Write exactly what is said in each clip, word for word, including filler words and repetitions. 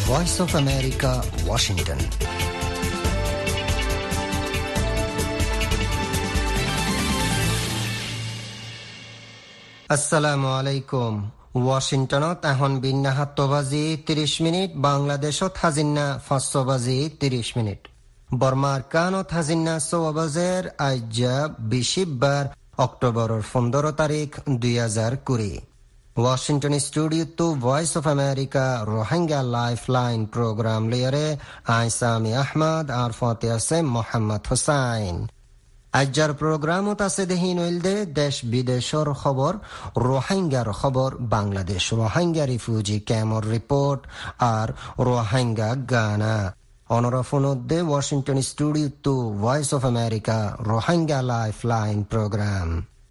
Voice of America, Washington. আসসালামু আলাইকুম। ওয়াশিংটনত এখন বিন্না সাত বাজি ত্ৰিশ মিনিট, বাংলাদেশত হাজিন্না পাঁচ বাজি ত্ৰিশ মিনিট, বর্মার কানত হাজিন্না ছয় বাজের আজ্জা বিশিববার অক্টোবরের পনেরো তারিখ দুই হাজার কুড়ি। ওয়াশিংটন স্টুডিও তো voice of America Rohingya life line programme লিয়ারে আইসামি আহমদ আর ফতে আছে মোহাম্মদ হুসাইন। আজ্জার প্রোগ্রামত আছে দেহিন দে দেশ বিদেশর খবর, রোহিঙ্গার খবর, বাংলাদেশ রোহিঙ্গা রিফিউজি ক্যাম্পর রিপোর্ট আর রোহিঙ্গা গানা। অনরফনদে ওয়াশিংটন স্টুডিও তো voice of America Rohingya life line programme.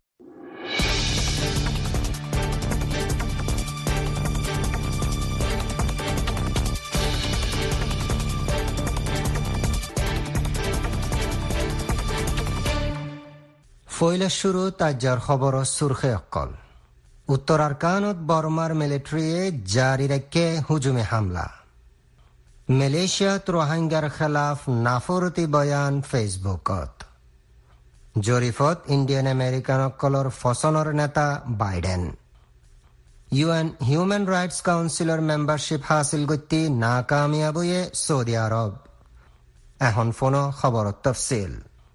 ফইলে শুরু তাজ্জার খবর সুরখে অকল। উত্তর আরকানত বর্মার মিলিটারিয়ে জারি রেখে হুজুমে হামলা। মালয়েশিয়াত রোহিঙ্গার খেলাফ নাফরতি বয়ান ফেসবুকত। জরিফত ইন্ডিয়ান আমেরিকান অকলর ফসনের নেতা বাইডেন। ইউএন হিউম্যান রাইটস কাউন্সিলর মেম্বারশিপ হাসিল করতে নাকামিয়াব হয়ে সৌদি আরব। এখন ফোন খবর তফসিল।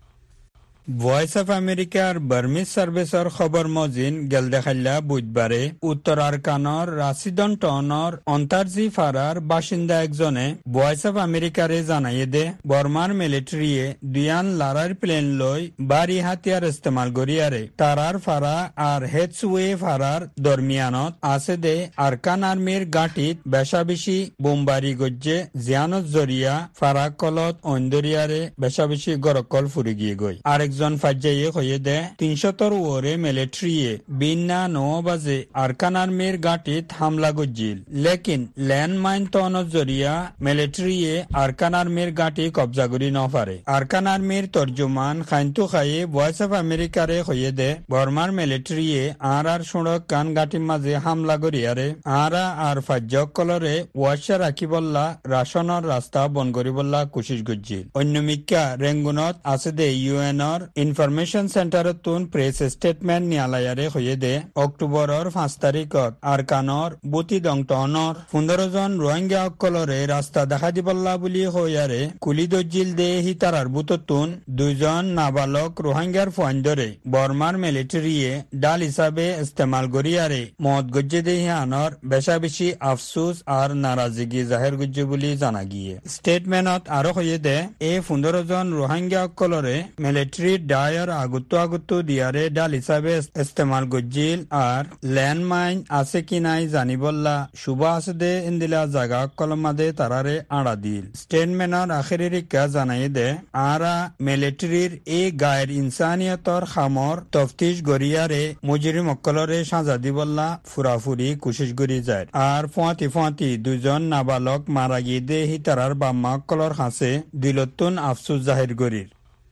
ভয়েস অফ আমেরিকার বার্মিজ সার্ভিসর খবর মজিন গেল দেখাইলা বুধবারে উত্তর আরকানর রাশিদন টনর অন্তারজি ফারার বাসিন্দা একজনে ভয়েস অফ আমেরিকারে জানাইয়ে দে বর্মার মিলিটারিয়ে দুয়ান লারার প্লেন লই বাড়ি হাতিয়ার ইস্তেমাল করিয়ারে তারার ফারা আর হেডসুয়ে ফারার দরমিয়ানত আছে দে আরকান আর্মির গাঁটিত বেশা বেশি বোমবারি গজ্জে জিয়ানত জরিয়া ফারা কলত অন্দরিয়ারে বেশা বেশি গরকল ফুরি গিয়ে গই। আরেকজন ফাজ্জাইয়ে হয়ে দে তিনশতর ওরে মিলিটারিয়ে বিন্না নয় বাজে আরকান আর্মির গাঁটিত হামলা গজ্জিল, লেকিন ল্যান্ডমাইন তনত জরিয়া মিলিটারিয়ে আরকান আর্মির গাঁটি কবজা করি নপারে। আরকান আর্মির তর্জমান খাইন্তু খাইয়ে ভয়েস অফ আমেরিকারে হয়ে দে বর্মার মিলিটারিয়ে আর আর সড়ক কান গাঁটির মাঝে হামলা করিয়ারে আরা আর ফাজ্জক কলরে ওয়াশা রাখি বললা রাশনের রাস্তা বন করি বললা কোশিশ গজ্জিল। অন্যমিকা রেঙ্গুনত আছে দে ইউএনর ইনফরমেশন সেন্টারত তুন প্রেস স্টেটমেন্ট নিয়ালায়ারে হয়ে দে অক্টোবরের পাঁচ তারিখত আরকানর বুতি দংটনর পনেরো জন রোহিঙ্গা অকলরে রাস্তা দেখা দিবল্লা বুলি হইয়ারে কুলি দজ্জিল দে হিতারার বুততুন দুইজন নাবালক রোহিঙ্গার ফুয়ান্দরে বর্মার মিলিটারিয়ে ডাল হিসাবে ইস্তেমাল করিয়ারে মত গজ্জে দে হিয়ানর বেশা বেশি আফসুস আর নারাজিগি জাহের গজ্জে বুলি জানা গিয়ে। স্টেটমেন্টত আরো হয়ে দে এই পনেরো জন রোহিঙ্গা অকলরে মিলিটারি ডায়ার আগুত্তু আগুত্তু দিয়ারে ডাল হিসাবে ইস্তেমাল গজ্জিল আর ল্যান্ডমাইন আছে কি নাই জানিবল্লা শুভ আছে দে ইন্দিলা জাগা কলমাদে তারারে আড়া দিল। স্টেটমেন্টর আখেরি রিক্কা জানাই দে আরা মিলিটারির এই গায়ের ইনসানিয়তর খামর তফতিশ গরিয়ারে মুজরিম অক্কলরে সাজা দিবল্লা ফুরাফুরি কোশিশ গরি যায় আর ফুয়াতি ফুয়াতি দুজন নাবালক মারা গিয়ে দে হি তারার বাম্মা অক্কলর হাসে দিলতুন আফসুস জাহির গরির।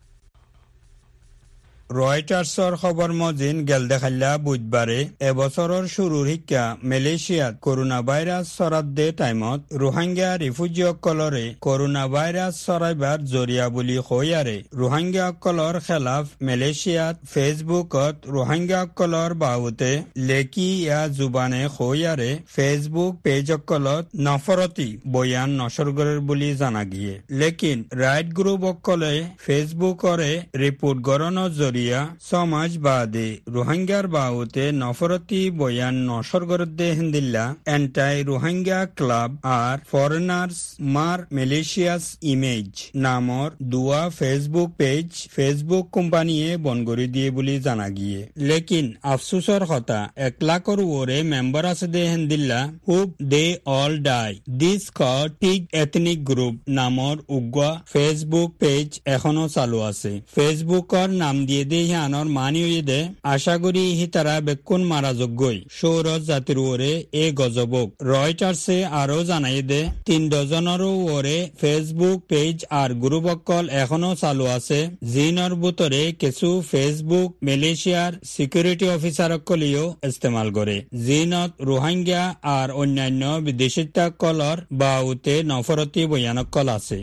রয়টার্সর খবর মজিন গেল দেখাইলা বুধবারে এবছরের শুরুর শিক্ষা মালয়েশিয়াত করোনা ভাইরাস ছড়াত দে টাইমত রোহিঙ্গা রিফিউজি অকলরে করোনা ভাইরাস ছড়াইবার জরিয়া বুলি হইয়ারে রোহিঙ্গা অকলর খেলাফ মালয়েশিয়াত ফেসবুকত রোহিঙ্গা অকলর বাহুতে লেকি ইয়া জুবানে হইয়ারে ফেসবুক পেজ অকলত নফরতি বয়ান নসরগরের বুলি জানা গিয়ে, লেকিন রাইট গ্রুপ অকলে ফেসবুকরে রিপোর্ট গরণর জরিয়া সমাজবাদী রোহিঙ্গার বাহুতে নফরতি বয়ান নসর গরদে হিন্দিল্লা এন্টাই রোহিঙ্গা ক্লাব আর ফরেনার্স মার মালয়েশিয়াস ইমেজ নামর দুয়া ফেসবুক পেজ ফেসবুক কোম্পানিয়ে বনগরি দিয়ে বুলি জানা গিয়ে, লেকিন আফসুসর কথা এক লাখর ওরে মেম্বার আছে দে হিন্দিল্লা হুব দে অল ডাই দিস টিক এথনিক গ্রুপ নামর উগ্র ফেসবুক পেজ এখনো চালু আছে। ফেসবুকর নাম দিয়ে দে হিয়ানর মানি দে আশা করি হিতারা বেকুন মারা যোগ্যই সৌরজ জাতির ওরে এ গজবক রয়টার্সে আরো জানাই দে তিন ডজনেরও ওরে ফেসবুক পেজ আর গ্রুপ অকল এখনো চালু আছে জিনর ভিতরে কিছু ফেসবুক মালয়েশিয়ার সিকিউরিটি অফিসার অকলিও ইস্তেমাল করে জিনত রোহিঙ্গা আর অন্যান্য বিদেশিতা কলর বা উতে নফরতি বয়ানকল আছে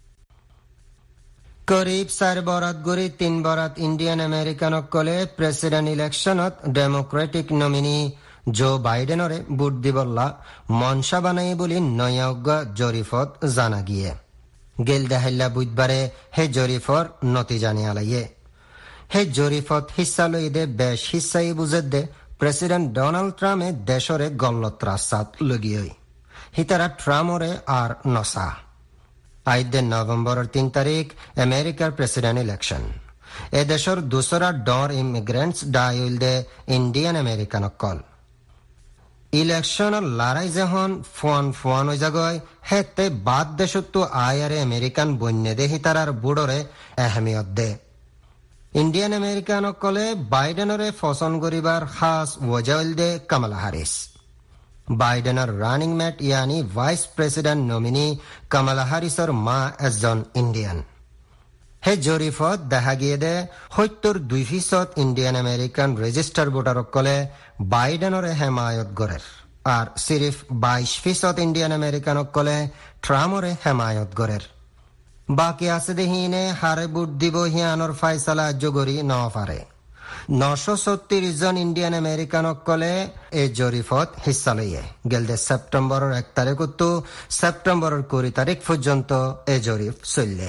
করিব চার বরাত গরি তিন বরাত ইন্ডিয়ান আমেরিকান কলে প্রেসিডেন্ট ইলেকশনত ডেমোক্রেটিক নমিনি জো বাইডেনরে ভোট দিবল্লা মনসা বানাই বলি নয়াজ্ঞ জরিফত জানা গিয়ে গেল দেহাল্লা বুধবারে হে জরিফর নতি জানি আলাইয়ে হে জরিফত হিস্সা লই দে বেশ হিস্সাই বুঝে দে প্রেসিডেন্ট ডোনাল্ড ট্রাম্পে দেশরে গল্লত্রা সাত লগিয়ে হিতারা ট্রাম্পরে আর নসা আইদে নভেম্বরের তিন তারিখ আমেরিকার প্রেসিডেন্ট ইলেকশন এ দেশের দুসরা ডর ইমিগ্রেন্টস ডাইল দে ইন্ডিয়ান আমেরিকান কল ইলেকশনের লড়াই যখন ফোন ফোন হয়ে যাগয় হেতে বাদ দেশত্ব আয়ারে আমেরিকান বন্যে দে হিতারার বুড়রে আহমিয়ত দে ইন্ডিয়ান আমেরিকান কলে বাইডেনরে ফসন করিবার খাস ওয়াজাইল দে কামালা হারিস বাইডেনের রানিং মেট ইয়ানি ভাইস প্রেসিডেন্ট নমিনি কামালা হারিসের মা একজন ইন্ডিয়ান হে জরিফত দেখা গিয়ে দে সত্তর দুই ফিসদ ইন্ডিয়ান আমেরিকান রেজিস্টার ভোটার কলে বাইডেনের হেমায়ত গড়ের আর সিরিফ বাইশ ফিসদ ইন্ডিয়ান আমেরিকান কলে ট্রাম্পরে হেমায়ত গড়ের বাকি আছে দেহিনে হারে ভোট দিব হিয়ানোর ফাইসালা জগরি ন পারে নশো ছত্রিশ জন ইন্ডিয়ান আমেরিকান কলে এই জরিফত হিস্সা লইয়ে গেলদে সেপ্টেম্বরের এক তারিখ তো সেপ্টেম্বরের কুড়ি তারিখ পর্যন্ত এই জরিফ চললে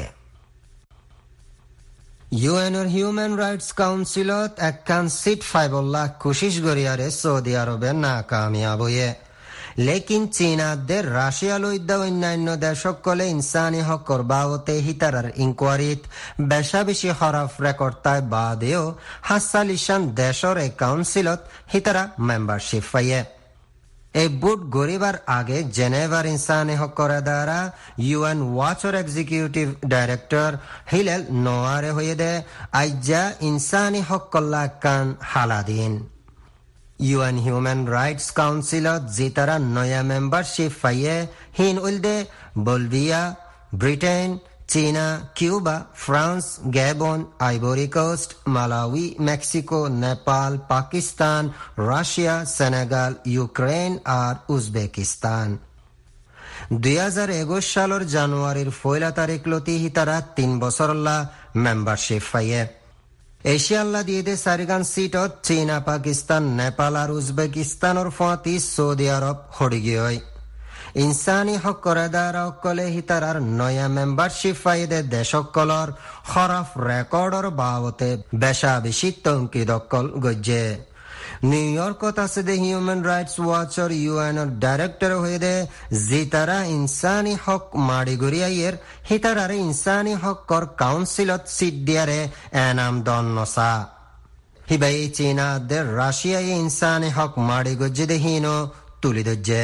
ইউএনর হিউম্যান রাইটস কাউন্সিলত একখান সিট ফাইবল্লাহ কোশিশ গরিয়ারে সৌদি আরবে নাকামিয়াব হয়ে লেকিন চীনাদের রাশিয়া লইদ্যা অন্যান্য দেশক কলে ইনসানি হকর বাবতে হিতারার ইনকোয়ারিত বেশা বেশি হরফ রেকর্ড তাই বাদেও হাসালিশান দেশর এই কাউন্সিলত হিতারা মেম্বারশিপ পাইয়ে এই বুট গরিবার আগে জেনেভার ইনসানি হকর দ্বারা ইউএন ওয়াচর এক্সিকিউটিভ ডাইরেক্টর হিলেল নোয়ারে হয়ে দে আইজা ইনসানি হকল্লা কান হালাদিন ইউএন হিউম্যান রাইটস কাউন্সিলত জিতারা নয়া মেম্বারশিপ পাইয়ে হিন উলদে বলভিয়া ব্রিটেন চীনা Cuba France Gabon Ivory Coast Malawi Mexico Nepal Pakistan Russia Senegal Ukraine আর উজবেকিস্তান দুই হাজার একুশ সালের জানুয়ারির পয়লা তারিখ লতি হিতারা তিন বছরলা মেম্বারশিপ পাইয়ে এশিয়াল্লা দিয়ে দে সারিগান সিটত চীনা পাকিস্তান নেপাল আর উজবেকিস্তানের ফতি সৌদি আরব হড়ি গিয়ে ইনসানি হকরেদার কলে হিতারার নয়া মেম্বারশিপ ফাইদে দেশকলর খরাফ রেকর্ডর বাবতে বেশা বেশি তঙ্কি দকল গজ্জে নিউ ইয়র্কত আছে দে হিউম্যান রাইটস ওয়াচর ইউএনর ডাইরেক্টর হয়ে দে জিতারা ইনসানি হক মাড়ি গড়িয়াইয়ের হিতারারে ইনসানি হকর কাউন্সিলত সিট দিয়ারে এনাম দন নসা হিবাই চীনাদের রাশিয়ায় ইনসানি হক মাড়ি গজ্জে দে হিনো তুলি দজ্জে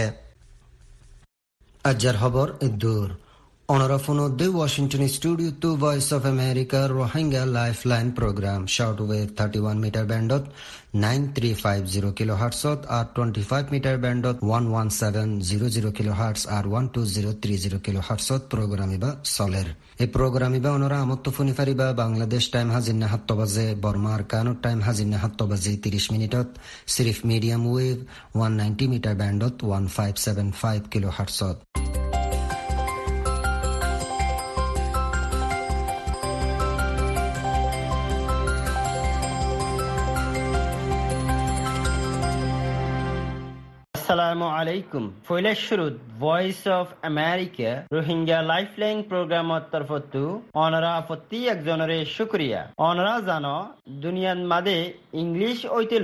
আজ্জার খবর দূর অনরাফোনো দে Washington studio to voice of America Rohingya lifeline programme short wave thirty one metre ব্যান্ডত nine three five zero kilo হার্টসত আর টোয়েন্টি ফাইভ মিটার ব্যান্ডত one one seven zero zero kilo hertz আর one two zero three zero kilo হার্টসত প্রোগ্রামিবা চলের এই প্রোগ্রামিবা অনরা আমত্ত ফোনি ফারিবা বাংলাদেশ টাইম হাজিনা সাত বাজে বর্মার কানুর টাইম হাজিনা সাত বাজে তিরিশ মিনিটত সিরিফ medium wave one ninety metre ব্যান্ডত one five seven five kilo হার্টসত আসসালামু আলাইকুম ফয়লা শুরুত voice of America Rohingya lifeline প্রোগ্রামত তরফতু অনরা প্রতি একজনের শুক্রিয়া অনরা জানো দুনিয়ার মাঝে ইংলিশ ঐতে লই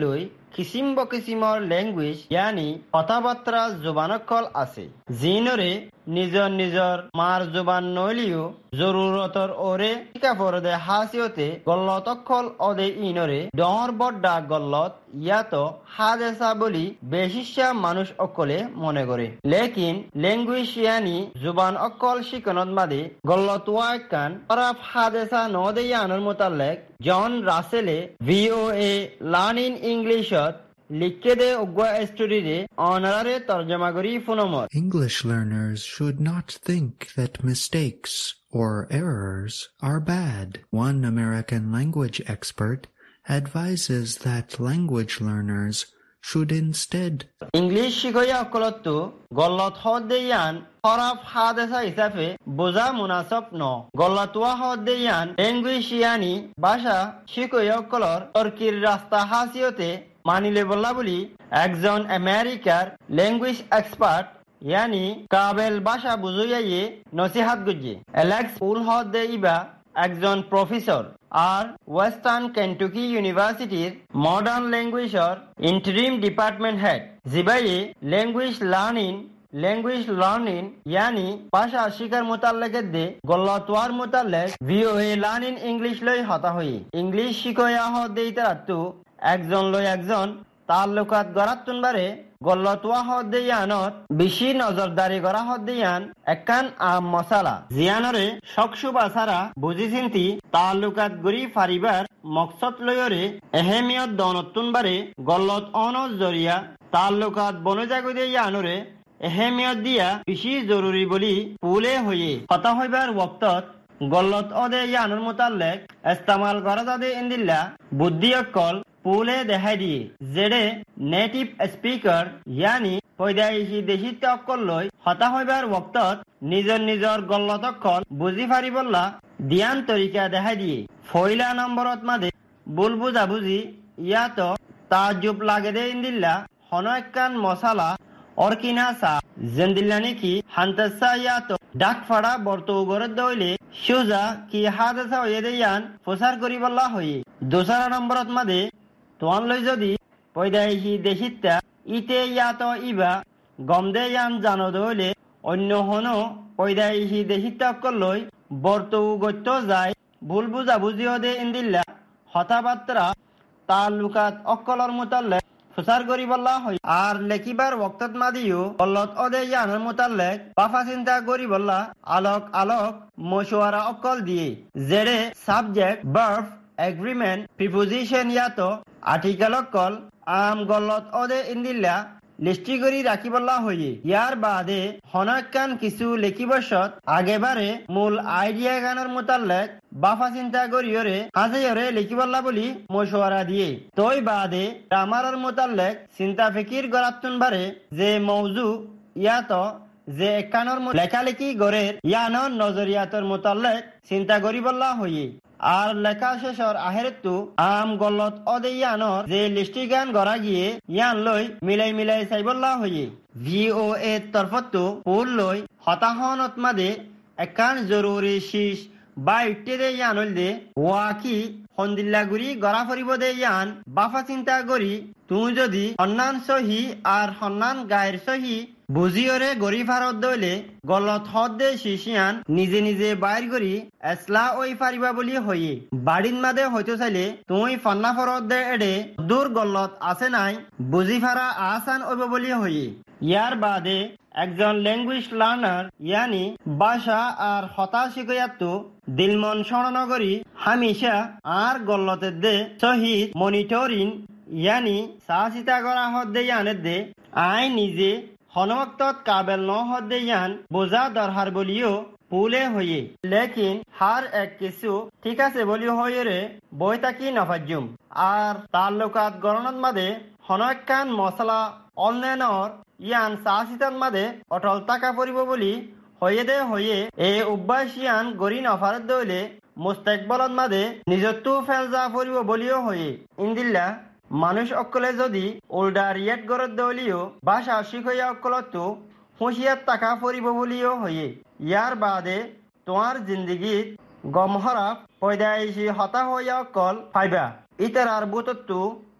কিসিম বকিসিমৰ ল্যাঙ্গুৱেজ ইয়ানি কথাবার্তা জুবানকল আছে জিনৰে নিজৰ নিজৰ মাৰ জুবান নলিও জৰুৰতৰ ওৰে কাপৰদে হাসিয়তে গল্লতকল অদে ইনৰে ডৰ বড্ডা গল্লত ইয়াতো হাদেসা বলি বেশিশা মানুষ অকলে মনে করে লেকিন ল্যাঙ্গুৱেজ ইয়ানি জুবান অকল শিকনত মাদে গল্লত ওয়াকান আরাফ হাদেসা নদে ইয়ানোর মোতালেক জন রাসেলে ভিওএ লার্নিং ইংলিশত লিখে উগ্র স্টোরিরে অনারে তর্জমা করি ফোনমর English learners should not think that mistakes or errors are bad. One American language expert advises that language learners should instead English শিখয়া অকলতো গল্লত হদেয়ান হরফ হাদেসা হিসাবে বোঝা মুনাসব ন গল্লতওয়া হদেয়ান ল্যাঙ্গুৱেজ ইয়ানি ভাষা শিখয়া অকলর তর্কির রাস্তা হাসিয়তে মানিলে বললা বলি একজন আমেরিকার ল্যাঙ্গুৱেজ এক্সপার্ট ইয়ানি কাবেল ভাষা বুঝাইয়ে নসিহাত গুজে অ্যালেক্স উল হদে ইবা একজন প্রফেসর আর ওয়েস্টার্ন কেন্টুকি ইউনিভার্সিটির মডার্ন ল্যাঙ্গুৱেজৰ ইন্টারিম ডিপার্টমেন্ট হেড জিবাইয়ে ল্যাঙ্গুৱেজ লার্নিং ল্যাঙ্গুৱেজ লার্নিং ইয়ানি ভাষা শিকার মোতালেকে দে গল্লতওয়ার মোতালেক ভিওএ লার্নিং ইংলিশ লই হতা হই ইংলিশ শিখয়া হদে ইতারাতু একজন লই একজন তাল্লুকাত গড়াতুন বারে গল্লতওয়া হদেয়ানত বেশি নজরদারি করা হদেয়ান একান আম মশালা জিয়ানরে শকসুবা সারা বুঝি চিন্তি তাল্লুকাত গড়ি ফারিবার মকসদ লয়রে এহেমিয়ত দনতুন বারে গল্লত অনজ জরিয়া তাল্লুকাত বনজাগুদে ইয়ানরে এহেমিয়ত দিয়া বেশি জরুরি বলি পুলে হয়ে হতা হইবার ওয়াক্তত গল্লত অদে ইয়ানুর মোতালেক ইস্তেমাল করা যাদে ইন্দিল্লা বুদ্ধি অকল পুলে দেখাই দিয়ে যেডে নেটিভ স্পিকার ইয়ানি পয়দাইশি দেশিত অকল লই হতা হইবার ওয়াক্তত নিজৰ নিজৰ গল্লত অকল বুঝি ফারি বললা দিয়ান তরিকা দেখাই দিয়ে ফয়লা নম্বরত মাদে বুল বুঝা বুঝি ইয়াতো তাজুব লাগে দে ইন্দিল্লা হনকান মশালা অরকিনা সা জেন্দিল্লা নাকি হান্তাসা ইয়াতো ডাক ফাড়া বর্ত গরদ দইলে সুজা কি হাদেসা হয়ে দেয়ান প্রচার করি বললা হয়ে দোসরা নম্বরত মাদে তোয়ান লই যদি পয়দাইশি দেশিতা ইতে ইয়াতো ইবা গমদে ইয়ান জানো দইলে অন্য হনো পয়দাইশি দেশিতা অকলই বর্ত গত্য যায় ভুল বুঝা বুঝিও দে ইন্দিল্লা হতাবাত্রা তালুকাত অকলর মোতালেক প্রচার করি বললা হয় আর লেখিবার ওয়াক্তত মাদিও গল্লত অদে ইয়ানোর মোতালেক বাফা চিন্তা করি বললা আলোক আলোক মশওয়ারা অকল দিয়ে যেড়ে সাবজেক্ট ভার্ব এগ্রিমেন্ট প্রিপোজিশন ইয়াতো আর্টিকেল অকল আম গল্লত অদে ইন্দিল্লা লিস্টি করি রাখি বললা হয়ে ইয়ার বাদে হনাকান কিছু লেখিবশত আগেবারে মূল আইডিয়া গানের মোতালেক বাফা চিন্তা করিওরে হাজেয়রে লিখি বললা বলি মশওয়ারা দিয়ে তই বাদে গ্রামারের মোতালেক চিন্তা ফিকির গরাতুন বারে যে মৌজু ইয়াতো যে একানোর লেখালেখি গড়ের ইয়ানোর নজরিয়াতর মোতালেক চিন্তা করি বললা হয়ে আর লেখা শেষর আহেরতু আম গল্লত অদে ইয়ানোর যে লিস্টি গান গড়া গিয়ে ইয়ান লই মিলাই মিলাই চাইবল্লা হয়ে ভিও এর তরফতো পুল লই হতাহনত মাদে একান জরুরি শীষ বা ইট্টে দে ইয়ান দে ওয়াকি হন্দিল্লাগুড়ি গড়া ফরিব দে ইয়ান বাফা চিন্তা করি তুমি যদি সন্নান সহি আর সন্নান গায়ের সহি বুঝিওরে গড়ি ফারত দইলে গলত হদ দে শিশিয়ান নিজে নিজে বাইর করি এসলা ওই ফারিবা বলি হয়ে বাড়ির মাদে হইতো চাইলে তুই ফন্না ফরত দে এডে দূর গলত আছে নাই বুঝি ফারা আসান ওইব বলি হয়ে ইয়ার বাদে একজন ল্যাঙ্গুৱেজ লার্নার ইয়ানি ভাষা আর হতা শিখয়াতো দিলমন স্মরণগরী হামিশা আর গল্লতের দে সহিত মনিটরিং ইয়ানি সাহসিতা করা হদ দে ইয়ানের দে আই নিজে হনওয়াক্তত কাবেল ন হদ দে ইয়ান বোঝা দরহার বলিও পুলে হয়ে লেকিন হার এক কিছু ঠিক আছে বলি হয়ে রে বই তাকি নফাজুম আর তাল্লুকাত গণনত মাদে হনকান মশলা অন্যান্যর ইয়ান সাহসিতার মাদে অটল টাকা পড়িব বলি হয়ে দে হয়ে এ অভ্যাস ইয়ান গড়ি নফারত দইলে মুস্তাকবলত মাদে নিজত্ব ফেলজা পড়িব বলিও হয়ে ইন্দিল্লা মানুষ অকলে যদি ওল্ডা রিয়েট গড়ত দলিও ভাষা শিখইয়া অকলতো হুঁশিয়ার টাকা পড়িব বলিও হয়ে ইয়ার বাদে তোমার জিন্দগিত গমহরা পয়দাইশি হতা হইয়া অকল পাইবা ইতারার বুতত্তু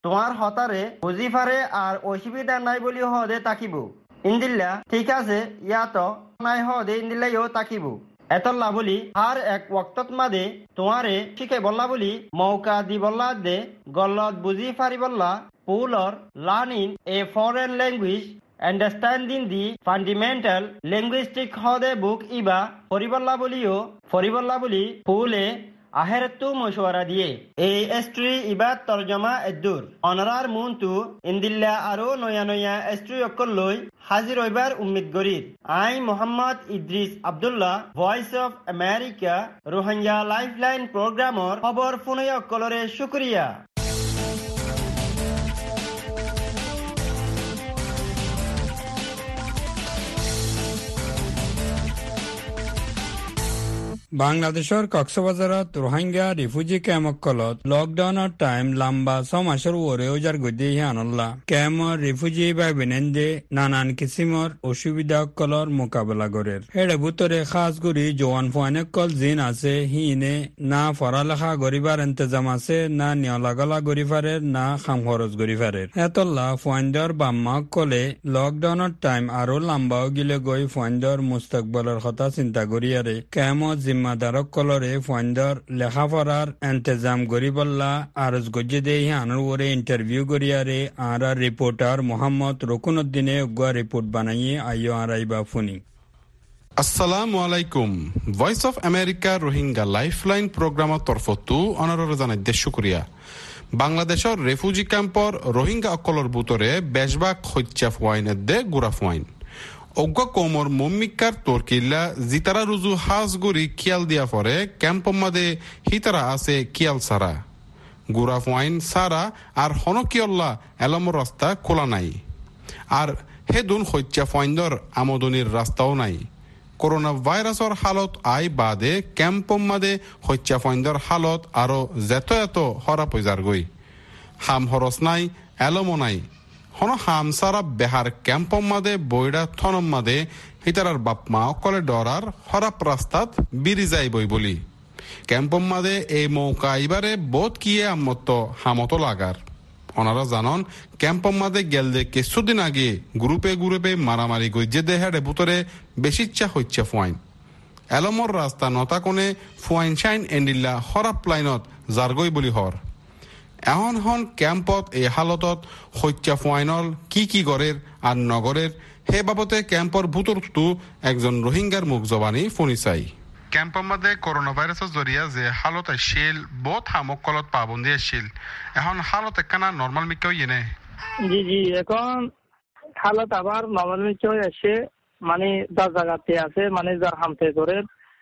তোমার হতারে বুঝি পারে আর অসুবিধা নাই বলি হদে তাকিব ইন্দিল্লা ঠিক আছে ইয়াত নাই হদে ইন্দিল্লাইও তাকিব এতল্লা বলি আর এক ওয়াক্তত মাদে তোমারে শিখে বললা বলি মৌকা দি বললা দে গল্লত বুঝি পারি বললা পুলর learning a foreign language understanding the fundamental linguistic হদে বুক ইবা ফরিবল্লা বলিও ফরিবল্লা বলি পুলে আহেরতু মশওয়ারা দিয়ে এই এস্ট্রি ইবাদ তরজমা এদ্দুর অনারার মুনতু ইন্দিল্লা আরো নয়া নয়া এস্ট্রি অকল লই হাজির হইবার উম্মিদ গরির আই Mohammad Idris Abdullah voice of America Rohingya lifeline প্রোগ্রামর খবর ফুনয় অকলরে শুকরিয়া বাংলাদেশের কক্সবাজারত রোহিঙ্গা রিফিউজি ক্যাম্পকলত লকডাউনের টাইম লম্বা ছ মাসের ওরে ওজার গদি আনল্লা ক্যাম্পর রিফিউজি বা বিনেন্দে নানান কিসিমর অসুবিধা কলর মোকাবেলা করের এর ভিতরে খাস করে জওয়ান ফাইনকল জিন আছে হিনে না পড়ালেখা গরিবার ইন্তজাম আছে না নিয়লাগলা গরিফারের না খাম খরচ গরিফারের এতল্লা ফাইন্ডর বাম্মা কলে লকডাউনের টাইম আরো লম্বাও গিলে গই ফাইন্ডর মুস্তাকবলের কথা চিন্তা করিয়ারে ক্যাম্পত জিম্মাদারক কলরে ফাইন্ডর লেখাপড়ার ইন্তজাম গরিবল্লা আরজ গজ্জে দেহি আনার ওরে ইন্টারভিউ করিয়ারে আর রিপোর্টার মোহাম্মদ রকুনউদ্দিনে উগ্র রিপোর্ট বানাইয়ে আইও আরাইবা ফুনি আসসালামু আলাইকুম voice of America Rohingya lifeline প্রোগ্রামৰ তরফতো অনাৰৰ জানাইতে শুক্রিয়া বাংলাদেশৰ রেফিউজি ক্যাম্পৰ রোহিঙ্গা অকলৰ বুতৰে বেশভাগ হত্যা ফুৱাইনে দে গুৰা ফুৱাইন অজ্ঞ কৌমর মম্মিকার তোরকিল্লা জিতারা রুজু হাজ গুড়ি খিয়াল দিয়া পরে ক্যাম্প মাদে হিতারা আছে কিয়াল সারা গুড়া ফুয়াইন সারা আর হনকিয়ল্লা এলমর রাস্তা খোলা নাই আর হেদুন হত্যা ফাইন্দর আমদনির রাস্তাও নাই করোনা ভাইরাসর হালত আই বাদে ক্যাম্প মাদে হত্যা ফাইন্দর হালত আরো যেত এত হরা পইজার গই হাম হরস নাই এলমো নাই হন হামসারা বেহার ক্যাম্প মাদে বইডা থনম মাদে হিতারার বাপমা অকলে ডরার হরাপ রাস্তাত বিরি যাই বই বলি ক্যাম্প মাদে এই মৌকা ইবারে বোধ কিয়ে আমত হামত লাগার ওনারা জানন ক্যাম্প মাদে গেলদে কিছুদিন আগে গ্রুপে গ্রুপে মারামারি গইজে দেহারে বুতরে বেশি ইচ্ছা হচ্ছে ফুয়াইন এলমর রাস্তা নতা কোনে ফুয়াইন শাইন এন্ডিল্লা হরাপ লাইনত জারগই বলি হর এখন হন ক্যাম্পত এই হালতত হত্যা ফুয়াইনল কি কি গড়ের আর নগরের হে বাবতে ক্যাম্পর ভুতরতু একজন রোহিঙ্গার মুখ জবানি শুনি চাই ক্যাম্পৰ মধ্যে করোনা ভাইরাসের জরিয়া যে হালত আসছিল বহুত হামকলত পাবন্দি আসছিল এখন হালত একখানা নর্মাল মিকে ইয়ে জি জি এখন হালত আবার নর্মাল মিকে আসে মানে যার জায়গাতে আছে মানে যার হামতে করে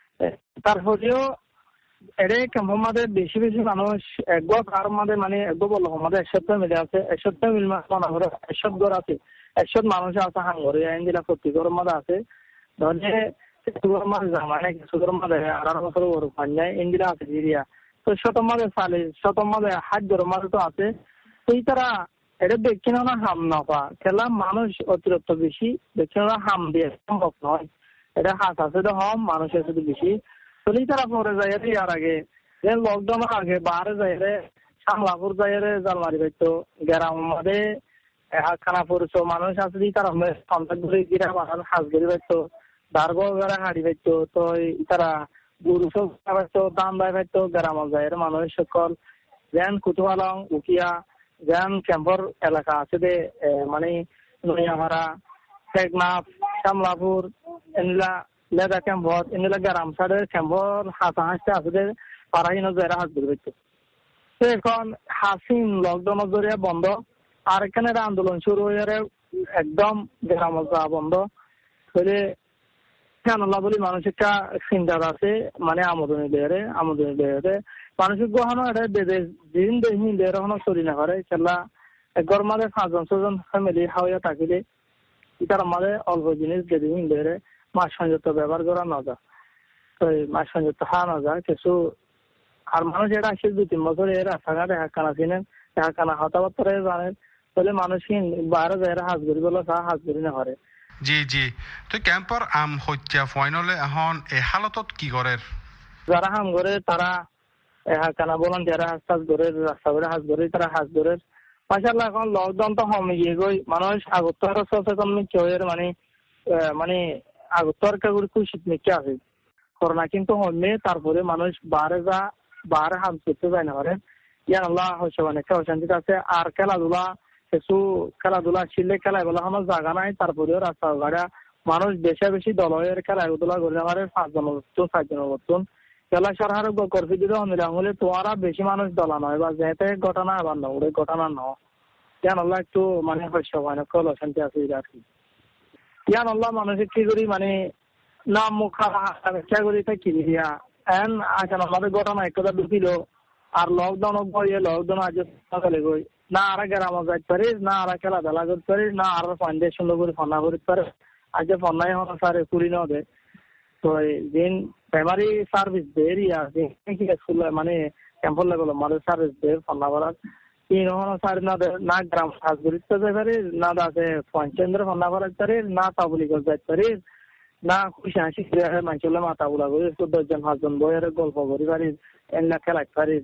তারপরেও এরে ক্যাম্পের মধ্যে বেশি বেশি মানুষ একগো তার মধ্যে মানে একগো বললো আমাদের একশো মিলে আছে একশো মিল মনে করে একশো ঘর আছে একশো মানুষ আছে হাঙ্গরে আইন প্রতি ঘরের মধ্যে আছে ধরে সুগর মাঝে জামানে সুগর মাঝে আড়াই বছর ওর পাঞ্জায় ইন্দিরা আছে জিরিয়া তো শত মাঝে সালে শত মাঝে হাত ঘর মাঝে তো আছে এই তারা এটা দেখি না হাম না পা খেলা মানুষ অতিরিক্ত বেশি দেখি না হাম দিয়ে সম্ভব নয় এটা হাত আছে তো হম মানুষ আছে বেশি চলি তারা পরে যায় ইয়ার আগে লকডাউনের আগে বাহারে যায় রে সামলাপুর যায় রে জালমারি পাইতো গ্রাম মাঝে খানাপুর মানুষ আছে তারা কন্ট্যাক্ট করে গিরা বাহার হাজ গড়ি পাইতো দারগো গেরা হাড়ি পাইতো তো তারা গরু সব পাইতো দাম দায় পাইতো গ্রাম যায় মানুষ সকল যেন কুতুয়ালং উকিয়া যেন ক্যাম্পর এলাকা আছে দে মানে নয়ামারা টেকনাফ সামলাপুর এনিলা লেদা ক্যাম্পত এনিলা গ্রাম সাইডের ক্যাম্পর হাসা হাসতে আছে দে পারাহীন যারা হাত ধরে পাইতো তো এখন হাসিন লকডাউনের জরিয়া বন্ধ আর এখানে আন্দোলন শুরু হয়ে একদম গ্রাম যাওয়া বন্ধ হলে আল্লাহ বলি মানুষের চিন্তা আছে মানে আমদনি দেয় আমদনি দেয় মানুষের গ্রহণ দিন দিন দেয় চলি না করে খেলা একবার মাঝে পাঁচজন ছজন ফ্যামিলি হাওয়া থাকিলে তার মাঝে অল্প জিনিস দেদিন দেয় মাছ সংযুক্ত ব্যবহার করা না যায় তো মাছ সংযুক্ত খাওয়া না যায় কিছু আর মানুষ এটা আসে দু তিন বছর এর রাস্তাঘাট হাকানা চিনেন হাকানা হতাবার্তা জানেন তাহলে মানুষ বাইরে যায় হাজ করি বলে হাজ করি না করে জি জি তো ক্যাম্পৰ আম হত্যা ফাইনলে এখন এই হালতত কি করে যারা হাম করে তারা কানা বলেন যারা হাজ করে রাস্তা করে হাজ করে তারা হাজ করে মাশাআল্লাহ এখন লকডাউন তো কমে গিয়ে গই মানুষ আগতর সচেতন মিচয়ের মানে মানে আগতর কাগুরি খুশি মিচে আছে করোনা কিন্তু হমে তারপরে মানুষ বারে যা বারে হাম করতে যায় না পারে ইয়া আল্লাহ হচ্ছে মানে কেউ শান্তি আছে আর খেলাধুলা কিছু খেলাধুলা ছিলে খেলাধুলা কোনো জায়গা নাই তারপরেও রাস্তা গাড়া মানুষ বেশি বেশি দলের খেলাধুলা করে আমার পাঁচজন বর্তন সাতজন বর্তন খেলা সরহার করফি দিলে মিলা হলে তোমারা বেশি মানুষ দলা নয় বা যেতে ঘটনা আবার না ওরে ঘটনা ন ইয়ান আল্লাহ একটু মানে হচ্ছে মানে কল শান্তি আছে আর কি ইয়ান আল্লাহ মানুষের কি করি মানে নাম মুখা ব্যাখ্যা করি থাকি দিয়া এন আসেন আমাদের ঘটনা একটা ঢুকিল আর লকডাউন বইয়ে লকডাউন আজ সকালে গই না আর গ্রামে যাইতে পারিস না আর খেলাধুলা করতে পারিস না আর ফান্ডে সুন্দর করে ফোনা করতে পারে আজ ফোনাই হন স্যার কুড়ি ন দে তো দিন প্রাইমারি সার্ভিস দের ইয়া কি স্কুল মানে ক্যাম্পল লেভেল মাদের সার্ভিস দের ফোনা করার তিন হন স্যার না না গ্রাম সাজ করতে যাইতে পারিস না দাসে পঞ্চেন্দ্র ফোনা করাতে পারিস না তাবলি করে যাইতে পারিস না খুশি হাসি মানুষের মাথা গুলা করি দশজন পাঁচজন বইয়ের গল্প করি পারিস এনলা খেলাইতে পারিস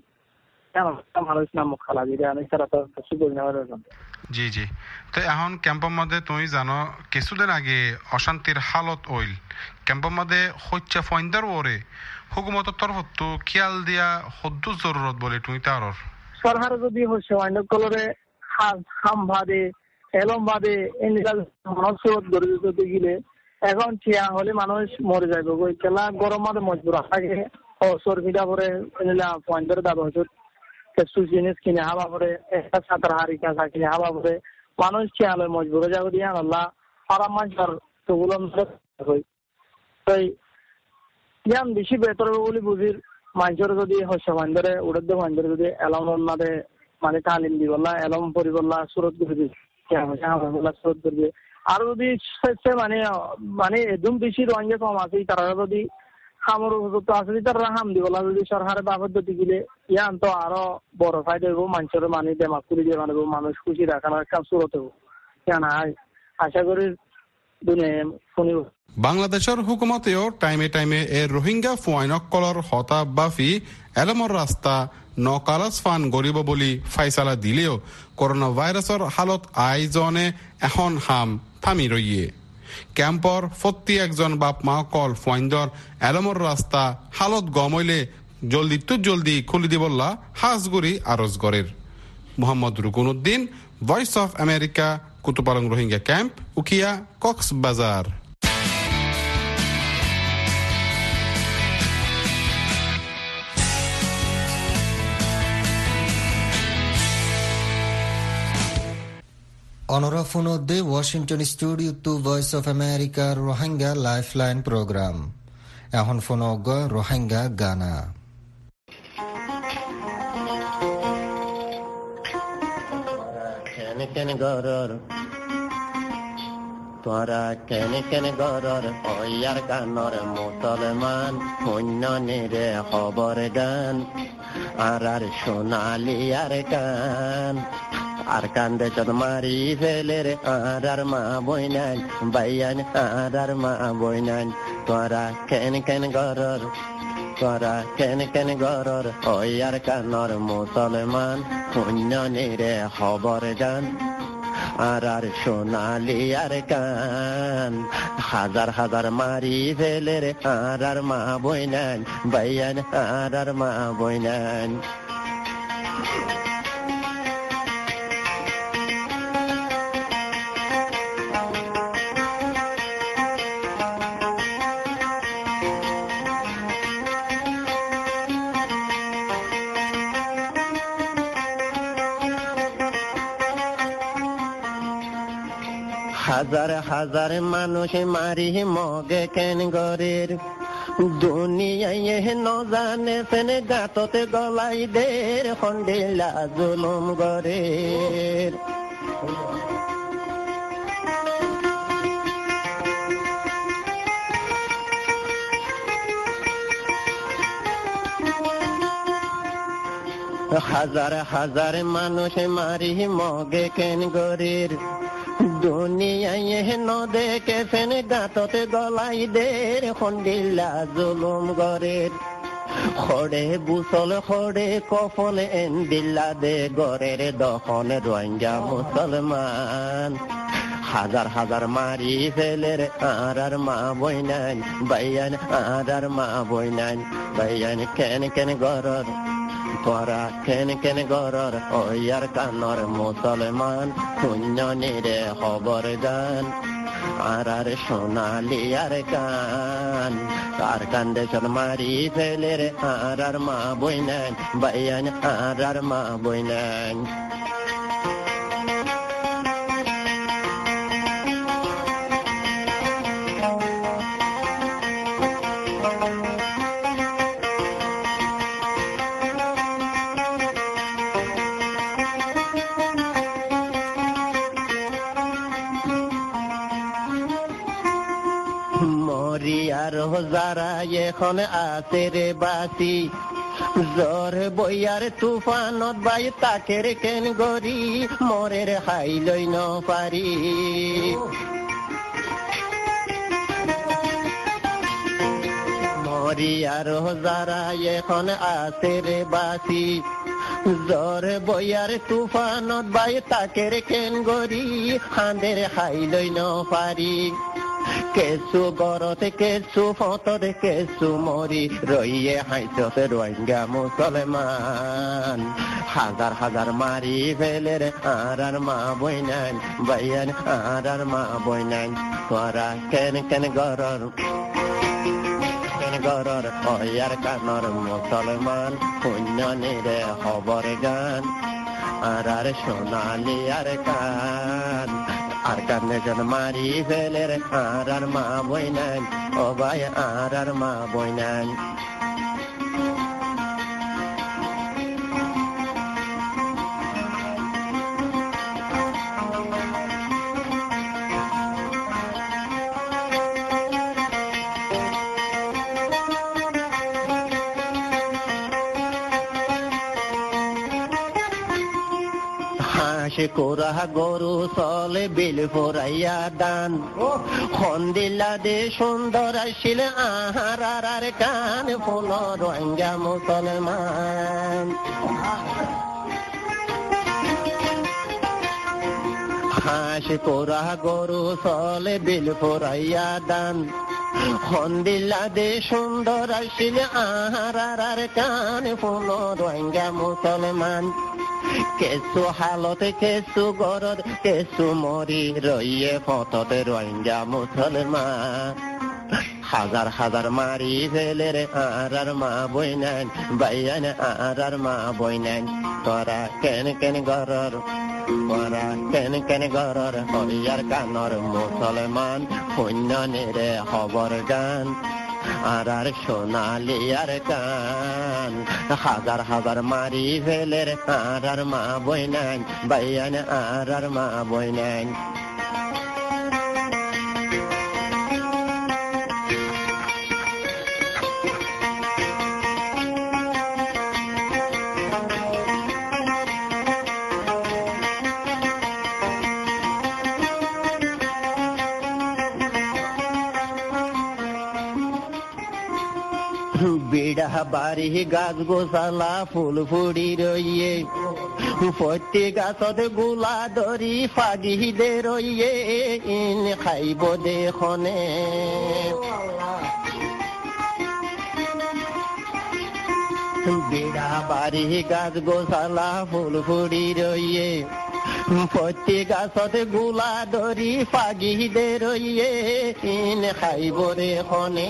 মানুষ নাম খেলা দিলে আমি সারা তো কিছু করি না। জি জি তো এখন ক্যাম্পের মধ্যে তুমি জানো কিছুদিন আগে অশান্তির হালত হইল ক্যাম্পের মধ্যে হচ্ছে ফইন্দার ওরে হুকুমতের তরফ তো খেয়াল দিয়া হদ্দু জরুরত বলে তুমি তার সরকার যদি হচ্ছে অনেক কলরে হাম বাদে এলম বাদে এনলা মনসুরত গড়ে দিতে গেলে এখন চিয়া হলে মানুষ মরে যাবে ওই খেলা গরম মাঝে মজবুর থাকে ও সরবিটা পরে এনলা পয়েন্টের দাবা হচ্ছে কিছু জিনিস কিনে হাওয়া পরে একটা ছাত্র হারি কাঁচা কিনে হাওয়া পরে মানুষ চিয়া হলে মজবুর যাবে দিয়ে আল্লাহ আরাম মাঝবার সেগুলো হই তো ইয়ান বেশি বেতর বলে বুঝির মানুষের যদি হচ্ছে মাইন্দরে উড়ে দিয়ে মাইন্দরে যদি এলম মাদে মানে তালিম দি বললা এলম পরি বললা সুরত করে দি সুরত করবে আর যদি মানে মানে একদম বেশি রঙে কম আছে তারা যদি খামর আছে তারা হাম দিব যদি সরকারের বাবদ যদি গেলে ইয়ান তো আরো বড় ফায়দা হইব মানুষের মানে দেমাক করে দিয়ে মানে মানুষ খুশি রাখানোর কাজ শুরু হতে কেন আশা করি দুনিয়া শুনিব। বাংলাদেশের হুকুমতেও টাইমে টাইমে এর রোহিঙ্গা ফুয়াইনকলর হতা বাফি এলমর রাস্তা নকালাস ফান গরিব বলি ফাইসালা দিলেও করোনা ভাইরাসের হালত আইজনে এখন হাম থামি রইয়ে ক্যাম্পর ফত্তি একজন বাপ মা কল ফুয়াইন্দর এলমর রাস্তা হালত গমইলে জলদি তো জলদি খুলি দিবল্লা হাজগুড়ি আরজ গরের Mohammad Rukunuddin voice of America Kutupalong Rohingya camp Ukhia Cox's Bazar. অনরা ফোনদে Washington studio to voice of আমেরিকার রোহিঙ্গা লাইফলাইন প্রোগ্রাম এখন ফোন অগ রোহিঙ্গা গানা তোরা কেন কেন গরর ওয়ার গানর মুসলমান শূন্য নিরে খবর গান আর আর সোনালি আর গান আর কান্দে চত মারি ফেলে রে আর আর মা বইনান বাইয়ান আর আর মা বইনান তোরা কেন কেন গরর তোরা কেন কেন গরর ওয়ার গানর মুসলমান শূন্য নিরে খবর গান আর আর সোনালি আর গান হাজার হাজার মারি ফেলে রে আর আর মা বইনান বাইয়ান আর আর মা বইনান হাজার হাজার মানুষ মারি মগে কেন গরের দুনিয়ায় ন জানে সেন গাততে গলাই দের খন্ডিলা জুলুম গরের হাজার হাজার মানুষ মারি মগে কেন গরের দুনিয়ায় ন দেখে ফেন গাততে গলাই দের খন্ডিলা জুলুম গরের খড়ে বুসল খড়ে কফলে এন দিল্লা দে গরের দখনে রোহিঙ্গা মুসলমান হাজার হাজার মারি ফেলের আর আর মা বইনান বাইয়ান আর আর মা বইনান বাইয়ান কেন কেন গরর তোরা কেন কেন গরর ওয়ার কানর মুসলমান শূন্য নিরে খবর গান আর আর সোনালি আর কান কার কান্দে চল মারি ফেলের আর আর মা বইনান বাইয়ান আর আর মা বইনান মরিয়ার যারা এখন আছে রে বাসি জ্বর বইয়ার তুফানত বাই তাকের কেন গরি মরের হাই লই ন পারি মরিয়ার যারা এখন আছে রে বাসি জ্বর বইয়ার তুফানত বাই তাকের কেন গরি হাঁদের হাই লই ন পারি কেসু গরতে কেসু ফতরে কেসু মরি রইয়ে হাইচতে রোহিঙ্গা মুসলমান হাজার হাজার মারি ফেলের আর আর মা বইনান বাইয়ান আর আর মা বইনান তোরা কেন কেন গরর কেন গরর ওয়ার কানর মুসলমান শূন্য নিরে খবর গান আর আর সোনালি আর কান আর কানে জন মারি ফেলের আর আর মা বইনান ও ভাই আর আর মা বইনান হাসে কোরা গরু চলে বিল ফোরাইয়া দান হন্দিল্লা দে সুন্দর আসিল আহার আর কান ফুল রোহিঙ্গা মুসলমান হাসে কোরা গরু চলে বিল ফোরাইয়া দান হন্দিল্লা দে সুন্দর আসিল আহার আর কান ফুল রোহিঙ্গা মুসলমান কেসু হালতে কেসু গরদ কেসু মরি রইয়ে ফততে রোহিঙ্গা মুসলমান হাজার হাজার মারি ফেলের আর আর মা বইনান বাইয়ান আর আর মা বইনান তোরা কেন কেন গরর তোরা কেন কেন গরর ওয়ার কানর মুসলমান শূন্য নিরে খবর গান আর আর সোনালি আর কান হাজার হাজার মারি ফেলের আর আর মা বইনান বাইয়ান আর আর মা বইনান বিড়া বাড়ি গাছ গোসালা ফুল ফুড়ি রইয়ে প্রতি গাছত গোলা ধরি ফাগি দে রইয়ে ইন খাইব দেখনে বিড়া বাড়ি গাছ গোসালা ফুল ফুড়ি রইয়ে প্রতি গাছত গোলা ধরি ফাগি দে রইয়ে ইন খাইব দেখনে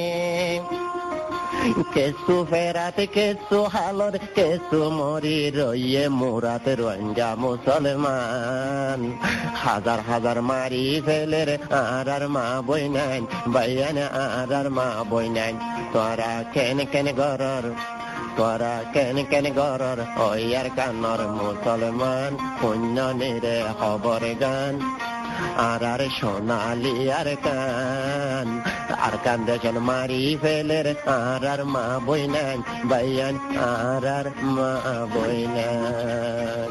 কেসু ফেরাতে কেসু হালর কেসু মরি রইয়ে মুরাতে রোহিঙ্গা মুসলমান হাজার হাজার মারি ফেলের আর আর মা বইনান বাইয়ান আর আর মা বইনান তোরা কেন কেন গরর তোরা কেন কেন গরর ওয়ার কানর মুসলমান শূন্য নিরে খবর গান আর আর সোনালি আর কান আর কান্দে চল মারি ফেলের আর আর মা বইনান বাইয়ান আর আর মা বইনান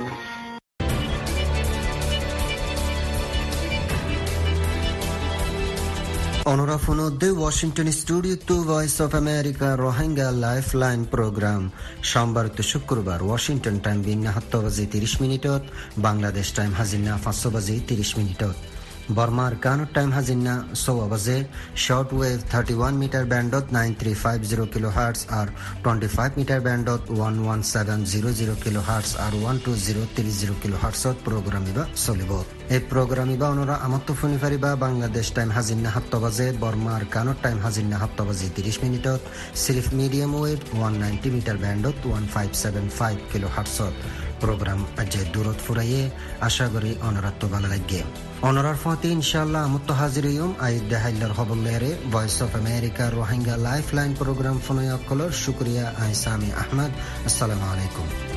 অনরা ফোনদে Washington studio to voice of America Rohingya life line programme সোমবার তো শুক্রবার ওয়াশিংটন টাইম বিন্না সাত বাজি ত্রিশ মিনিটত, বাংলাদেশ টাইম হাজিনা পাঁচ বাজি ত্রিশ মিনিটত। বর্মার কানুর টাইম হাজিনা ছয় বাজে short wave thirty one metre ব্যান্ডত nine three five zero kilo hertz আর টোয়েন্টি ফাইভ মিটার ব্যান্ডত one one seven zero zero kilo hertz আর one two zero three zero kilo হার্টসত প্রোগ্রাম ইবা চলিব। এই প্রোগ্রাম ইবা অনরা আমত্ত শুনি পারিবা বাংলাদেশ টাইম হাজিনা সাত বাজে, বর্মার কানুর টাইম হাজিনা সাত বাজি ত্রিশ মিনিটত সিরিফ medium wave one ninety metre ব্যান্ডত one five seven five kilo হার্টসত প্রোগ্রাম আজে দূরত ফুরাইয়ে আশা করি অনরাত্ম ভালো লাগে। অনরার ফতে ইনশাআল্লাহ আমত্ত হাজির হইম আই দেহাইলার খবর লেরে voice of America Rohingya life line programme ফোনয় অকলর শুক্রিয়া আই সামি আহমদ। আসসালামু আলাইকুম।